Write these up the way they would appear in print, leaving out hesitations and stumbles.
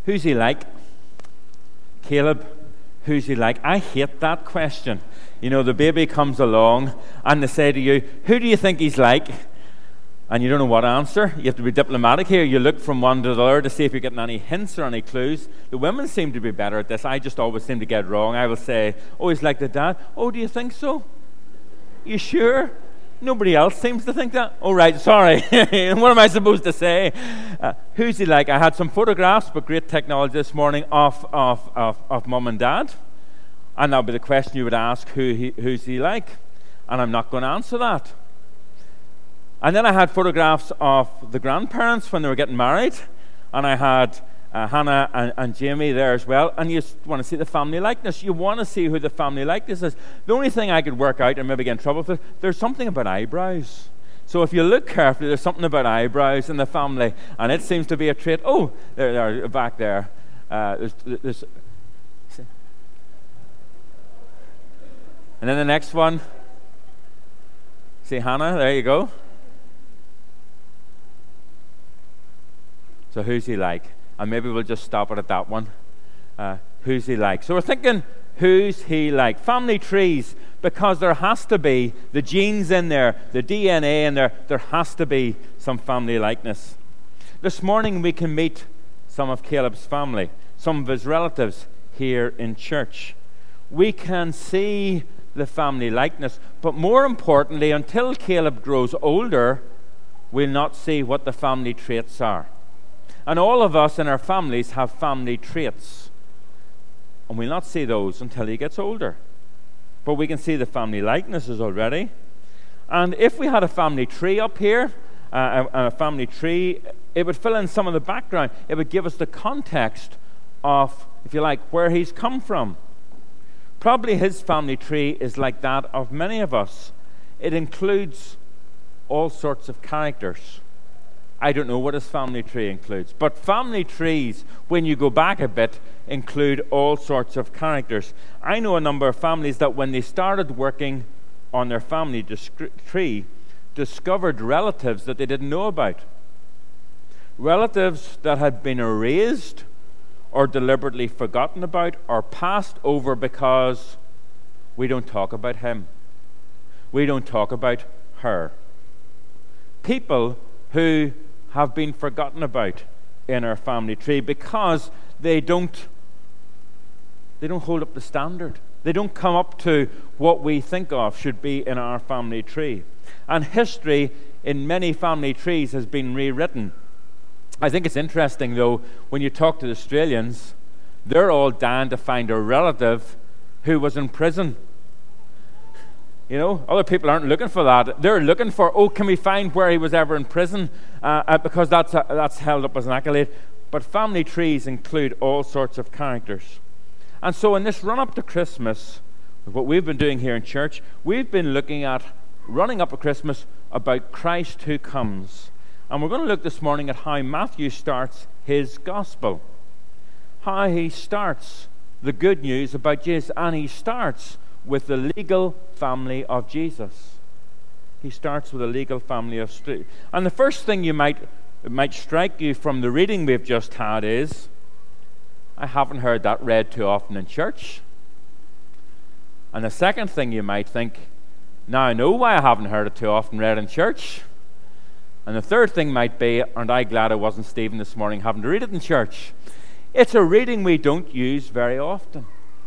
Who's he like? Caleb, who's he like? I hate that question. You know, the baby comes along and they say to you, who do you think he's like? And you don't know what answer. You have to be diplomatic here. You look from one to the other to see if you're getting any hints or any clues. The women seem to be better at this. I just always seem to get it wrong. I will say, oh, he's like the dad. Oh, do you think so? You sure? Nobody else seems to think that. Oh, right, sorry. What am I supposed to say? Who's he like? I had some photographs, but great technology this morning of mum and dad. And that would be the question you would ask, who's he like? And I'm not going to answer that. And then I had photographs of the grandparents when they were getting married. And I had Hannah and Jamie there as well. And you want to see the family likeness. You want to see who the family likeness is. The only thing I could work out, and maybe get in trouble with, there's something about eyebrows. So if you look carefully, there's something about eyebrows in the family. And it seems to be a trait. Oh, there back there. There's and then the next one. See Hannah, there you go. So who's he like? And maybe we'll just stop it at that one. Who's he like? So we're thinking, who's he like? Family trees, because there has to be the genes in there, the DNA in there. There has to be some family likeness. This morning we can meet some of Caleb's family, some of his relatives here in church. We can see the family likeness, but more importantly, until Caleb grows older, we'll not see what the family traits are. And all of us in our families have family traits. And we'll not see those until he gets older. But we can see the family likenesses already. And if we had a family tree up here, a family tree, it would fill in some of the background. It would give us the context of, if you like, where he's come from. Probably his family tree is like that of many of us. It includes all sorts of characters. I don't know what his family tree includes, but family trees, when you go back a bit, include all sorts of characters. I know a number of families that when they started working on their family tree, discovered relatives that they didn't know about. Relatives that had been erased or deliberately forgotten about or passed over because we don't talk about him. We don't talk about her. People who have been forgotten about in our family tree because they don't hold up the standard. They don't come up to what we think of should be in our family tree. And history in many family trees has been rewritten. I think it's interesting, though, when you talk to the Australians, they're all dying to find a relative who was in prison. You know, other people aren't looking for that. They're looking for, can we find where he was ever in prison? Because that's held up as an accolade. But family trees include all sorts of characters. And so in this run-up to Christmas, what we've been doing here in church, we've been looking at, running up to Christmas, about Christ who comes. And we're going to look this morning at how Matthew starts his gospel. How he starts the good news about Jesus. And he starts with the legal family of Jesus. He starts with the legal family of Jesus. And the first thing it might strike you from the reading we've just had is, I haven't heard that read too often in church. And the second thing you might think, now I know why I haven't heard it too often read in church. And the third thing might be, aren't I glad I wasn't Stephen this morning having to read it in church? It's a reading we don't use very often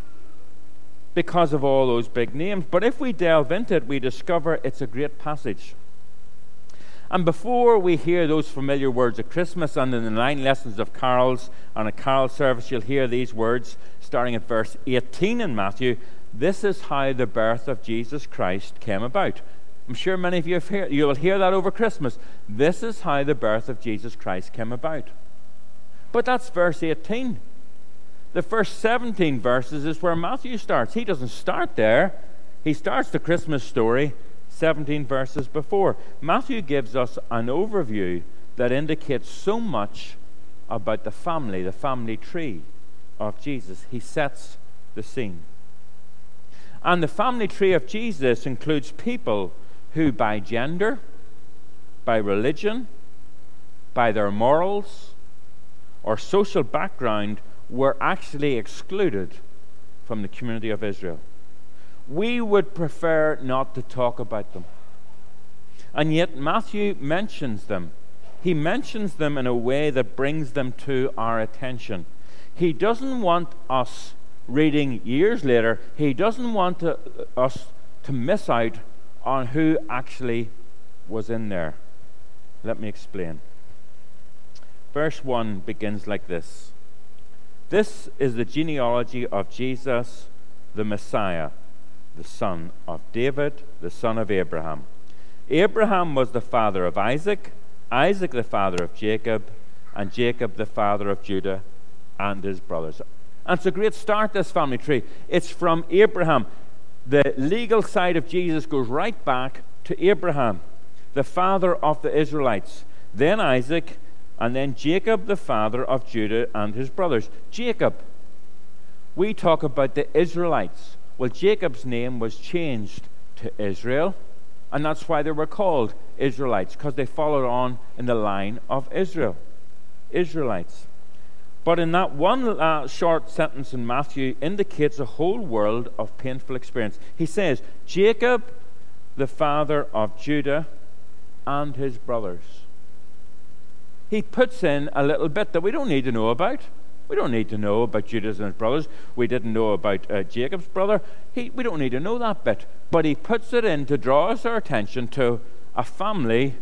because of all those big names. But if we delve into it, we discover it's a great passage. And before we hear those familiar words of Christmas, and in the 9 lessons of carols and a carol service, you'll hear these words starting at verse 18 in Matthew. This is how the birth of Jesus Christ came about. I'm sure many of you you will hear that over Christmas. This is how the birth of Jesus Christ came about. But that's verse 18. The first 17 verses is where Matthew starts. He doesn't start there. He starts the Christmas story 17 verses before. Matthew gives us an overview that indicates so much about the family tree of Jesus. He sets the scene. And the family tree of Jesus includes people who by gender, by religion, by their morals, or social background were actually excluded from the community of Israel. We would prefer not to talk about them. And yet Matthew mentions them. He mentions them in a way that brings them to our attention. He doesn't want us reading years later, he doesn't want us to miss out on who actually was in there. Let me explain. Verse 1 begins like this. This is the genealogy of Jesus, the Messiah, the son of David, the son of Abraham. Abraham was the father of Isaac, Isaac the father of Jacob, and Jacob the father of Judah and his brothers. And it's a great start, this family tree. It's from Abraham. The legal side of Jesus goes right back to Abraham, the father of the Israelites, then Isaac, and then Jacob, the father of Judah and his brothers. Jacob. We talk about the Israelites. Well, Jacob's name was changed to Israel, and that's why they were called Israelites, because they followed on in the line of Israel. Israelites. But in that one short sentence in Matthew indicates a whole world of painful experience. He says, Jacob, the father of Judah and his brothers. He puts in a little bit that we don't need to know about. We don't need to know about Judah and his brothers. We didn't know about Jacob's brother. We don't need to know that bit. But he puts it in to draw us our attention to a family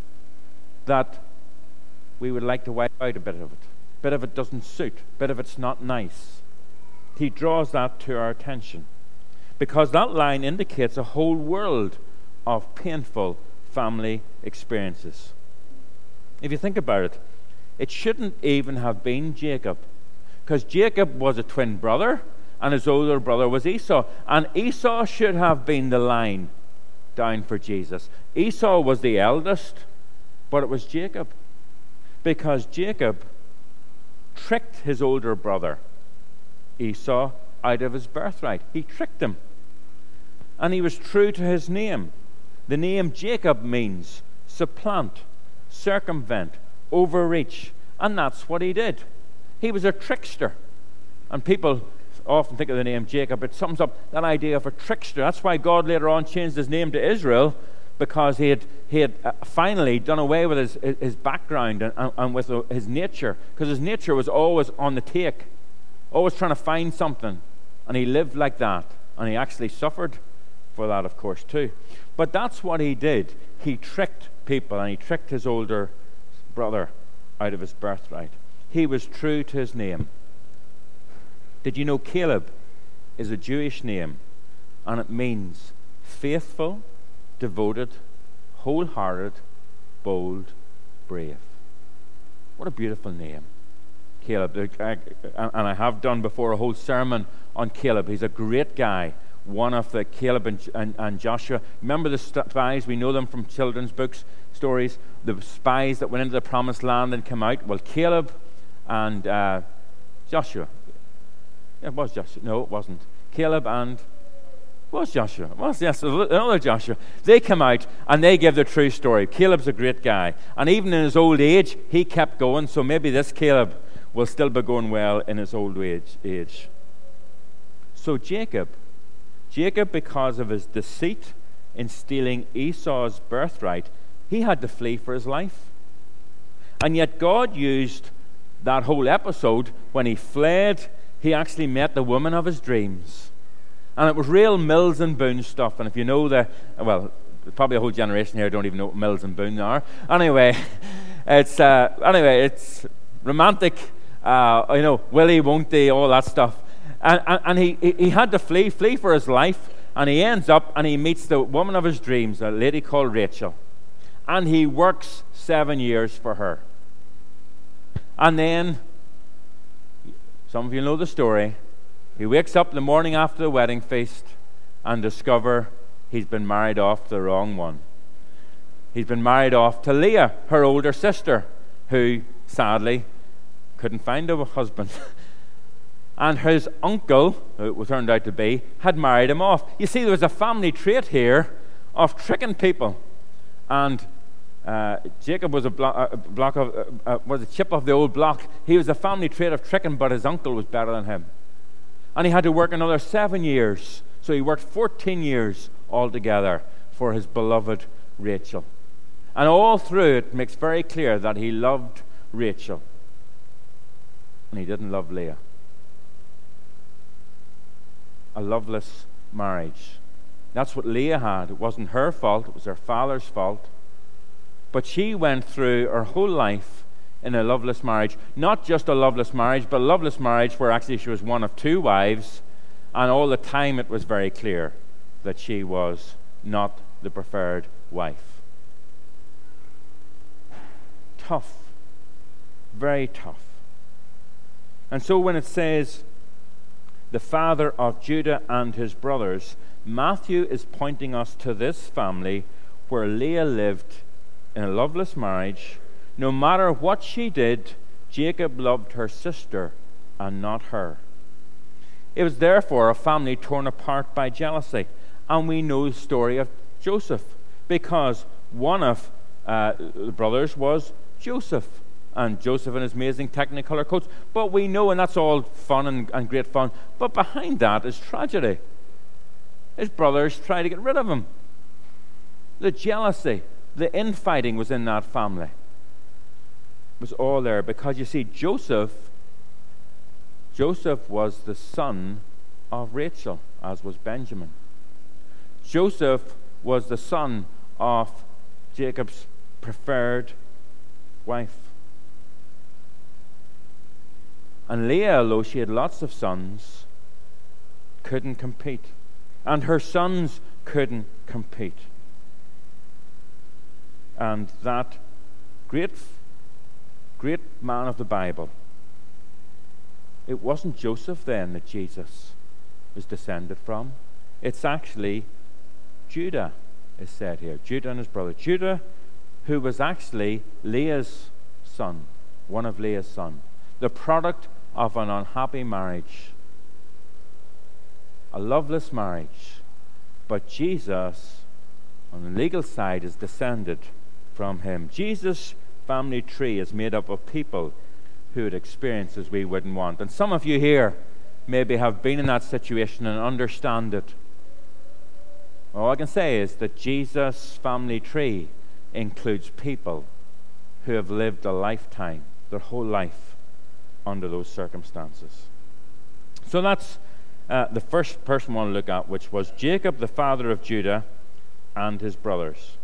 that we would like to wipe out a bit of it. A bit of it doesn't suit. A bit of it's not nice. He draws that to our attention, because that line indicates a whole world of painful family experiences. If you think about it, it shouldn't even have been Jacob, because Jacob was a twin brother and his older brother was Esau, and Esau should have been the line down for Jesus. Esau was the eldest, but it was Jacob, because Jacob tricked his older brother Esau out of his birthright. He tricked him, and he was true to his name. The name Jacob means supplant, circumvent, overreach, and that's what he did. He was a trickster, and people often think of the name Jacob. It sums up that idea of a trickster. That's why God later on changed his name to Israel, because he had finally done away with his background and with his nature, because his nature was always on the take, always trying to find something, and he lived like that, and he actually suffered for that, of course, too. But that's what he did. He tricked people, and he tricked his older brother out of his birthright. He was true to his name. Did you know Caleb is a Jewish name, and it means faithful, devoted, wholehearted, bold, brave. What a beautiful name, Caleb. And I have done before a whole sermon on Caleb. He's a great guy, one of the Caleb and Joshua. Remember the spies? We know them from children's books, stories. The spies that went into the promised land and came out. Well, Caleb and Joshua. It was Joshua. No, it wasn't. Caleb and... was Joshua. It was, yes, another Joshua. They come out and they give the true story. Caleb's a great guy. And even in his old age, he kept going. So maybe this Caleb will still be going well in his old age. So Jacob, because of his deceit in stealing Esau's birthright, he had to flee for his life. And yet God used that whole episode. When he fled, he actually met the woman of his dreams. And it was real Mills and Boone stuff. And if you know well, probably a whole generation here don't even know what Mills and Boone are. Anyway, it's romantic. Willie, won't they, all that stuff. And he had to flee for his life. And he ends up and he meets the woman of his dreams, a lady called Rachel. And he works 7 years for her. And then, some of you know the story, he wakes up the morning after the wedding feast and discover he's been married off to the wrong one. He's been married off to Leah, her older sister, who sadly couldn't find a husband. And his uncle, who it turned out to be, had married him off. You see, there was a family trait here of tricking people. And Jacob was was a chip of the old block. He was a family trait of tricking, but his uncle was better than him. And he had to work another 7 years. So he worked 14 years altogether for his beloved Rachel. And all through it makes very clear that he loved Rachel. And he didn't love Leah. A loveless marriage. That's what Leah had. It wasn't her fault. It was her father's fault. But she went through her whole life in a loveless marriage. Not just a loveless marriage, but a loveless marriage where actually she was one of 2 wives. And all the time it was very clear that she was not the preferred wife. Tough. Very tough. And so when it says the father of Judah and his brothers, Matthew is pointing us to this family where Leah lived in a loveless marriage. No matter what she did, Jacob loved her sister and not her. It was therefore a family torn apart by jealousy. And we know the story of Joseph, because one of the brothers was Joseph. And Joseph in his amazing technicolor coats. But we know, and that's all fun and great fun, but behind that is tragedy. His brothers tried to get rid of him. The jealousy, the infighting was in that family. It was all there because, you see, Joseph was the son of Rachel, as was Benjamin. Joseph was the son of Jacob's preferred wife. And Leah, although she had lots of sons, couldn't compete. And her sons couldn't compete. And that great man of the Bible, it wasn't Joseph then that Jesus is descended from. It's actually Judah, is said here. Judah and his brother. Judah, who was actually Leah's son, one of Leah's sons. The product of an unhappy marriage. A loveless marriage. But Jesus, on the legal side, is descended from him. Jesus' family tree is made up of people who had experiences we wouldn't want. And some of you here maybe have been in that situation and understand it. All I can say is that Jesus' family tree includes people who have lived a lifetime, their whole life, under those circumstances. So that's the first person we want to look at, which was Jacob, the father of Judah, and his brothers.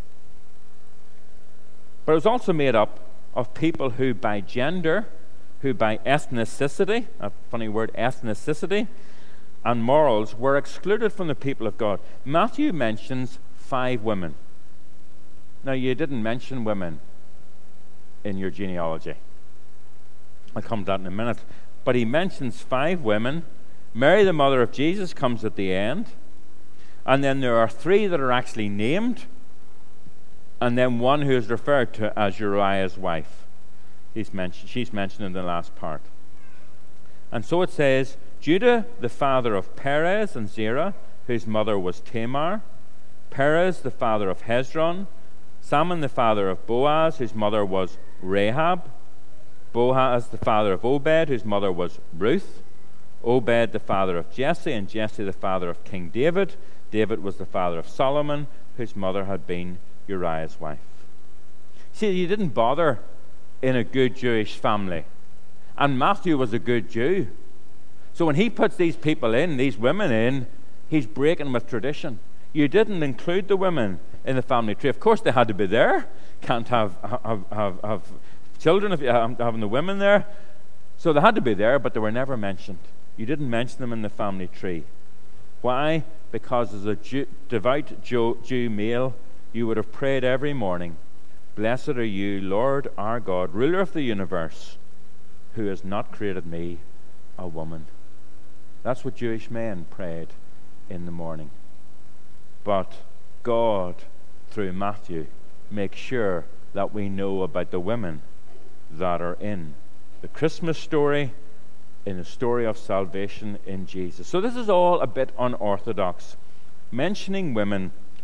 But it was also made up of people who by gender, who by ethnicity, a funny word, ethnicity, and morals, were excluded from the people of God. Matthew mentions 5 women. Now, you didn't mention women in your genealogy. I'll come to that in a minute. But he mentions 5 women. Mary, the mother of Jesus, comes at the end. And then there are 3 that are actually named. And then one who is referred to as Uriah's wife. She's mentioned in the last part. And so it says, Judah, the father of Perez and Zerah, whose mother was Tamar. Perez, the father of Hezron. Salmon, the father of Boaz, whose mother was Rahab. Boaz, the father of Obed, whose mother was Ruth. Obed, the father of Jesse, and Jesse, the father of King David. David was the father of Solomon, whose mother had been Uriah's wife. See, you didn't bother in a good Jewish family. And Matthew was a good Jew. So when he puts these people in, these women in, he's breaking with tradition. You didn't include the women in the family tree. Of course, they had to be there. Can't have children if you're having the women there. So they had to be there, but they were never mentioned. You didn't mention them in the family tree. Why? Because as a devout Jew male, you would have prayed every morning, "Blessed are you, Lord our God, ruler of the universe, who has not created me, a woman." That's what Jewish men prayed in the morning. But God, through Matthew, makes sure that we know about the women that are in the Christmas story, in the story of salvation in Jesus. So this is all a bit unorthodox, mentioning women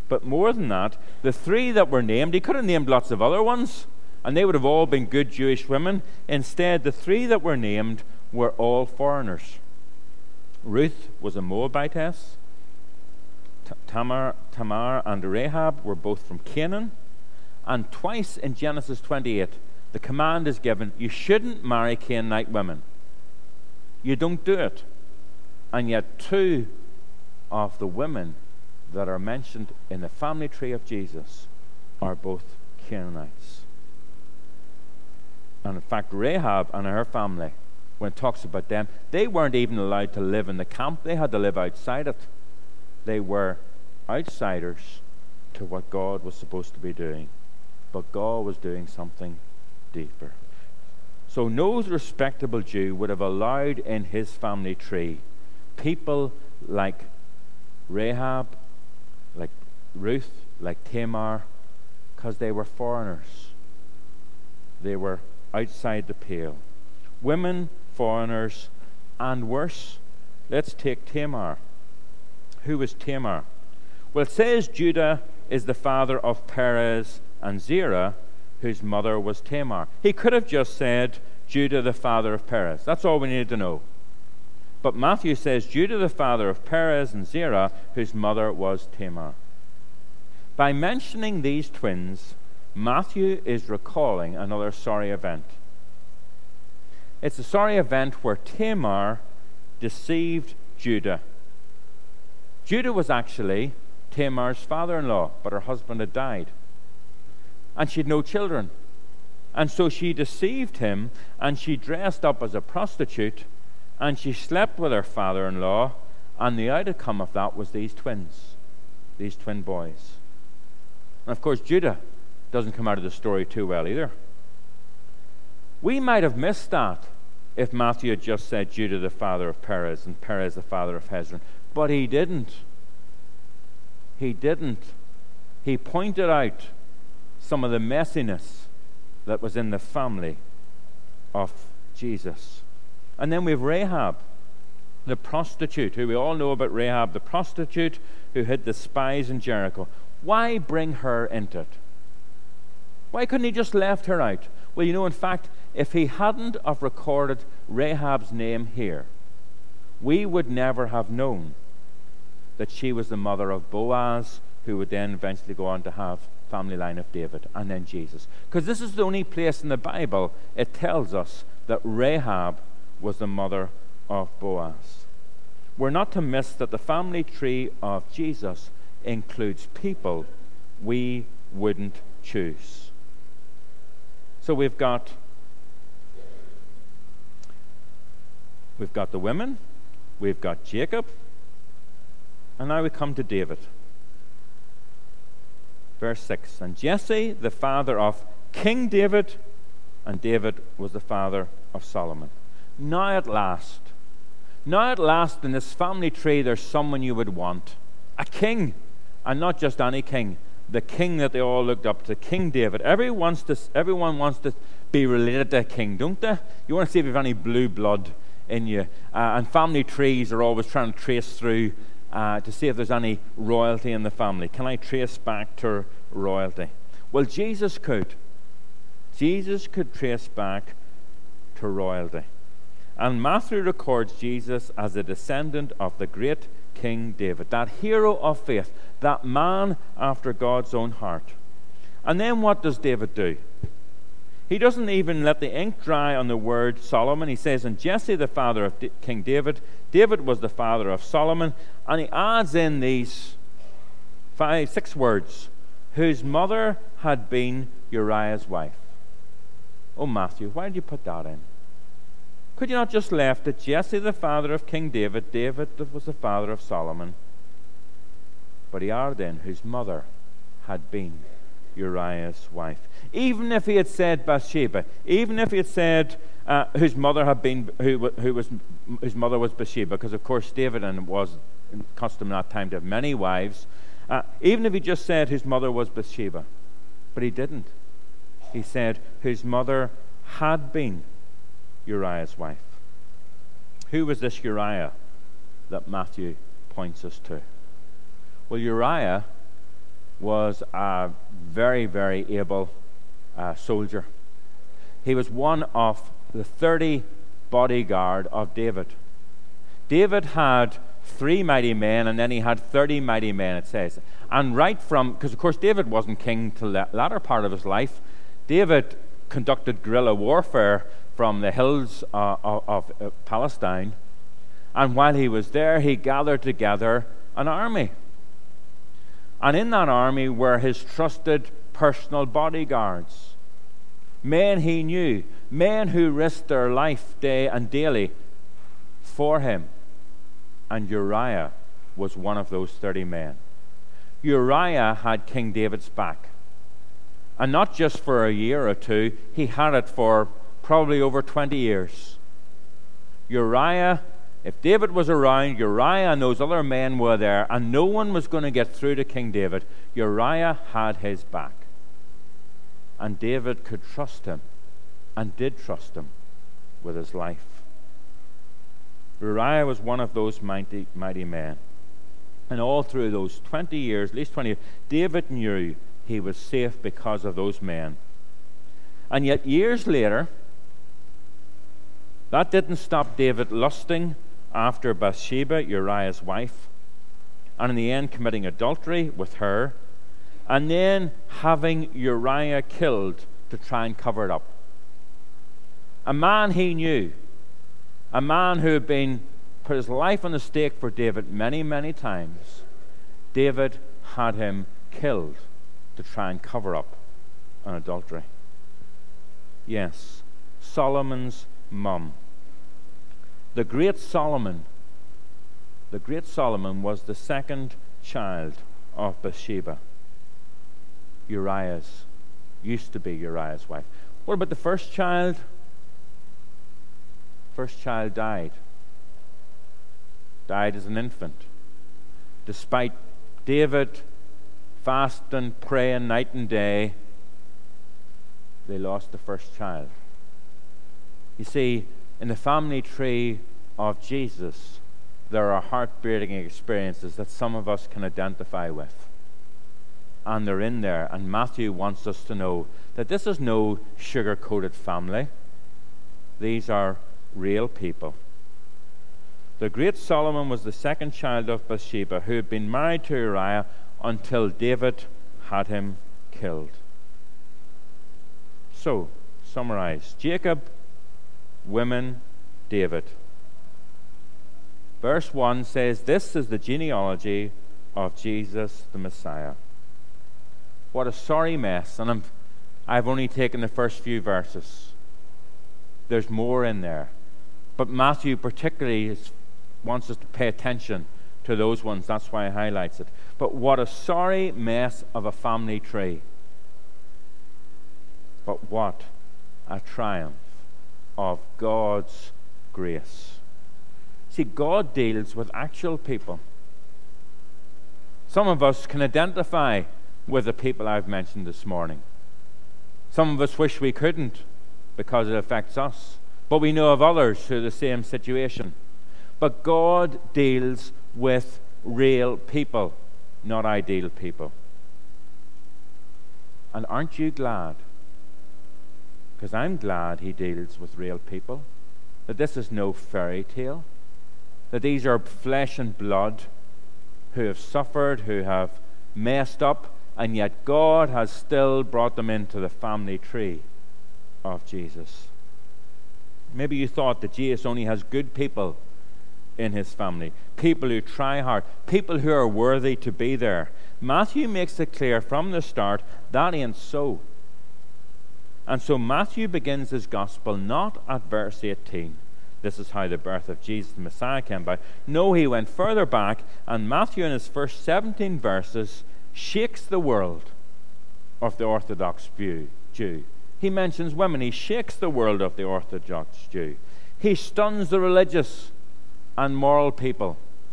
But more than that, the three that were named, he could have named lots of other ones, and they would have all been good Jewish women. Instead, the three that were named were all foreigners. Ruth was a Moabitess. Tamar and Rahab were both from Canaan. And twice in Genesis 28, the command is given, you shouldn't marry Canaanite women. You don't do it. And yet two of the women that are mentioned in the family tree of Jesus are both Canaanites. And in fact, Rahab and her family, when it talks about them, they weren't even allowed to live in the camp. They had to live outside it. They were outsiders to what God was supposed to be doing. But God was doing something deeper. So no respectable Jew would have allowed in his family tree people like Rahab, like Ruth, like Tamar, because they were foreigners. They were outside the pale. Women, foreigners, and worse. Let's take Tamar. Who was Tamar? Well, it says Judah is the father of Perez and Zerah, whose mother was Tamar. He could have just said Judah the father of Perez. That's all we needed to know. But Matthew says Judah the father of Perez and Zerah, whose mother was Tamar. By mentioning these twins, Matthew is recalling another sorry event. It's a sorry event where Tamar deceived Judah. Judah was actually Tamar's father-in-law, but her husband had died. And she had no children. And so she deceived him, and she dressed up as a prostitute, and she slept with her father-in-law, and the outcome of that was these twins, these twin boys. And of course, Judah doesn't come out of the story too well either. We might have missed that if Matthew had just said Judah the father of Perez and Perez the father of Hezron. But he didn't. He didn't. He pointed out some of the messiness that was in the family of Jesus. And then we have Rahab, the prostitute, who we all know about Rahab, the prostitute who hid the spies in Jericho. Why bring her into it? Why couldn't he just left her out? Well, you know, in fact, if he hadn't have recorded Rahab's name here, we would never have known that she was the mother of Boaz, who would then eventually go on to have family line of David, and then Jesus. Because this is the only place in the Bible it tells us that Rahab was the mother of Boaz. We're not to miss that the family tree of Jesus includes people we wouldn't choose. So we've got the women, we've got Jacob, and now we come to David. Verse 6, and Jesse, the father of King David, and David was the father of Solomon. Now at last in this family tree, there's someone you would want. A king, and not just any king. The king that they all looked up to, King David. Everyone wants to be related to a king, don't they? You want to see if you have any blue blood in you. And family trees are always trying to trace through to see if there's any royalty in the family. Can I trace back to royalty? Well, Jesus could. Jesus could trace back to royalty. And Matthew records Jesus as a descendant of the great King David, that hero of faith, that man after God's own heart. And then what does David do? He doesn't even let the ink dry on the word Solomon. He says, and Jesse, the father of King David, David was the father of Solomon, and he adds in these 6 words, whose mother had been Uriah's wife. Oh, Matthew, why did you put that in? Could you not just left it, Jesse, the father of King David, David was the father of Solomon? But he added in, whose mother had been Uriah's wife. Even if he had said Bathsheba, even if he had said whose mother was Bathsheba, because of course David, and it was custom in that time to have many wives, even if he just said whose mother was Bathsheba, but he didn't. He said whose mother had been Uriah's wife. Who was this Uriah that Matthew points us to? Well, Uriah was a very, very able soldier. He was one of the 30 bodyguard of David. David had 3 mighty men, and then he had 30 mighty men, it says. And right from, because of course David wasn't king till the latter part of his life, David conducted guerrilla warfare from the hills of Palestine. And while he was there, he gathered together an army. And in that army were his trusted personal bodyguards. Men he knew, men who risked their life day and daily for him. And Uriah was one of those 30 men. Uriah had King David's back. And not just for a year or two, he had it for probably over 20 years. Uriah, if David was around, Uriah and those other men were there, and no one was going to get through to King David. Uriah had his back. And David could trust him, and did trust him with his life. Uriah was one of those mighty men. And all through those 20 years, at least 20 years, David knew he was safe because of those men. And yet years later, that didn't stop David lusting after Bathsheba, Uriah's wife, and in the end committing adultery with her, and then having Uriah killed to try and cover it up. A man he knew, a man who had been put his life on the stake for David many, many times. David had him killed to try and cover up an adultery. Yes, Solomon's mum. The great Solomon was the second child of Bathsheba. Used to be Uriah's wife. What about the first child? First child died as an infant. Despite David fasting, praying night and day, they lost the first child. You see, in the family tree of Jesus, there are heartbreaking experiences that some of us can identify with. And they're in there. And Matthew wants us to know that this is no sugar-coated family. These are real people. The great Solomon was the second child of Bathsheba, who had been married to Uriah until David had him killed. So, summarize. Jacob, women, David. Verse 1 says, this is the genealogy of Jesus the Messiah. What a sorry mess. And I've only taken the first few verses. There's more in there. But Matthew particularly wants us to pay attention to those ones. That's why he highlights it. But what a sorry mess of a family tree. But what a triumph of God's grace. See, God deals with actual people. Some of us can identify with the people I've mentioned this morning. Some of us wish we couldn't because it affects us. But we know of others who are the same situation. But God deals with real people, not ideal people. And aren't you glad? Because I'm glad he deals with real people. That this is no fairy tale. That these are flesh and blood who have suffered, who have messed up, and yet God has still brought them into the family tree of Jesus. Maybe you thought that Jesus only has good people in his family, people who try hard, people who are worthy to be there. Matthew makes it clear from the start that ain't so. And so Matthew begins his gospel not at verse 18. This is how the birth of Jesus the Messiah came about. No, he went further back, and Matthew in his first 17 verses shakes the world of the Orthodox Jew. He mentions women. He shakes the world of the Orthodox Jew. He stuns the religious and moral people.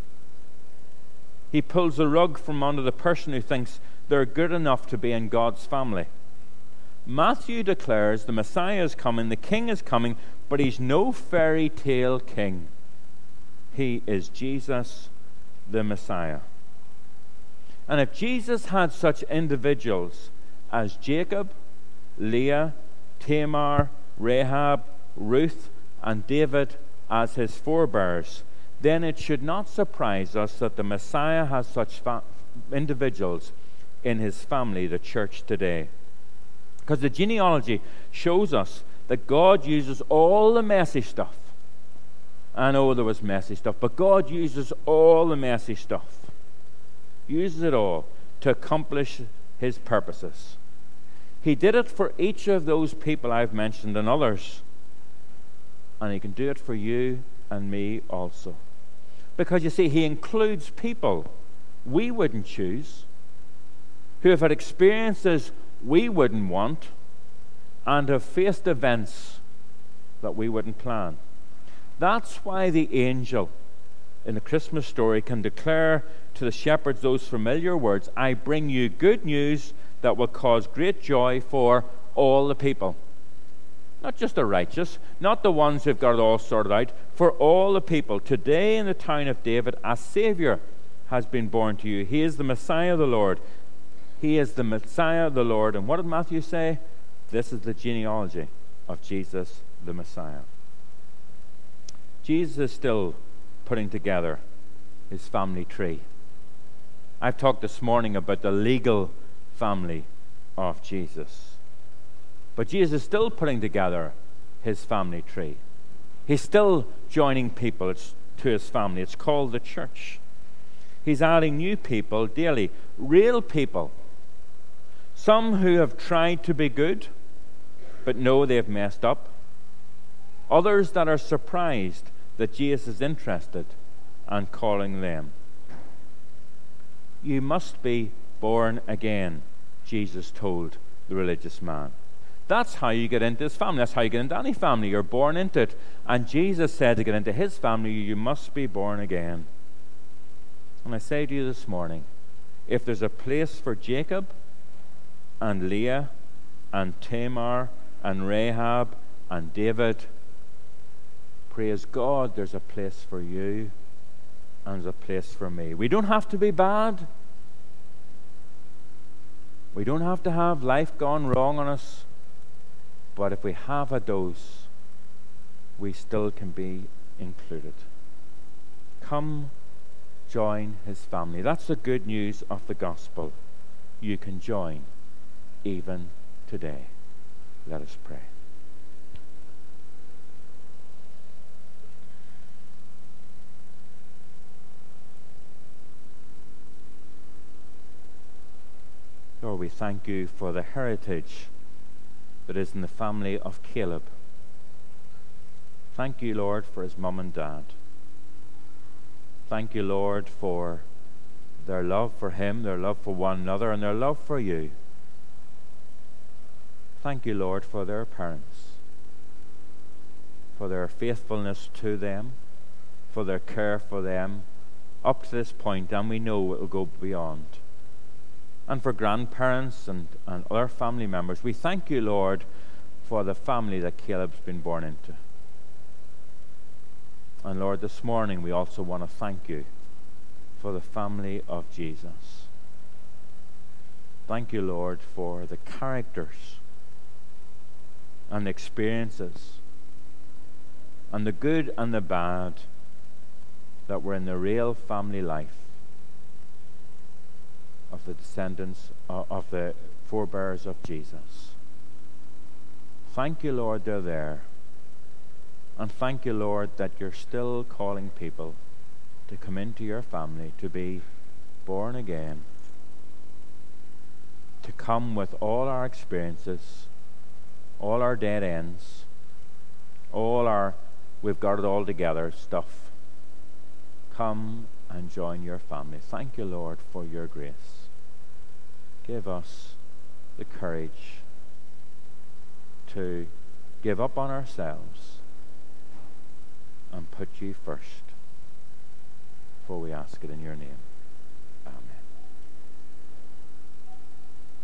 He pulls the rug from under the person who thinks they're good enough to be in God's family. Matthew declares the Messiah is coming, the King is coming, but he's no fairy tale king. He is Jesus the Messiah. And if Jesus had such individuals as Jacob, Leah, Tamar, Rahab, Ruth, and David as his forebears, then it should not surprise us that the Messiah has such individuals in his family, the church today. Because the genealogy shows us that God uses all the messy stuff. I know there was messy stuff, but God uses all the messy stuff. Uses it all to accomplish his purposes. He did it for each of those people I've mentioned and others. And he can do it for you and me also. Because you see, he includes people we wouldn't choose, who have had experiences we wouldn't want, and have faced events that we wouldn't plan. That's why the angel in the Christmas story can declare to the shepherds those familiar words, I bring you good news that will cause great joy for all the people. Not just the righteous, not the ones who've got it all sorted out, for all the people. Today in the town of David, a Savior has been born to you. He is the Messiah, the Lord. He is the Messiah, the Lord. And what did Matthew say? This is the genealogy of Jesus, the Messiah. Jesus is still putting together his family tree. I've talked this morning about the legal family of Jesus. But Jesus is still putting together his family tree. He's still joining people to his family. It's called the church. He's adding new people daily, real people. Some who have tried to be good, but know they've messed up. Others that are surprised that Jesus is interested and calling them. You must be born again, Jesus told the religious man. That's how you get into his family. That's how you get into any family. You're born into it. And Jesus said to get into his family, you must be born again. And I say to you this morning, if there's a place for Jacob and Leah and Tamar and Rahab and David, praise God, there's a place for you and there's a place for me. We don't have to be bad. We don't have to have life gone wrong on us. But if we have a dose, we still can be included. Come join his family. That's the good news of the gospel. You can join even today. Let us pray. Lord, we thank you for the heritage that is in the family of Caleb. Thank you, Lord, for his mum and dad. Thank you, Lord, for their love for him, their love for one another, and their love for you. Thank you, Lord, for their parents, for their faithfulness to them, for their care for them up to this point, and we know it will go beyond. And for grandparents and other family members, we thank you, Lord, for the family that Caleb's been born into. And Lord, this morning we also want to thank you for the family of Jesus. Thank you, Lord, for the characters and the experiences and the good and the bad that were in the real family life of the descendants of the forebears of Jesus. Thank you, Lord, they're there. And thank you, Lord, that you're still calling people to come into your family, to be born again, to come with all our experiences, all our dead ends, all our we've got it all together stuff. Come and join your family. Thank you, Lord, for your grace. Give us the courage to give up on ourselves and put you first. For we ask it in your name.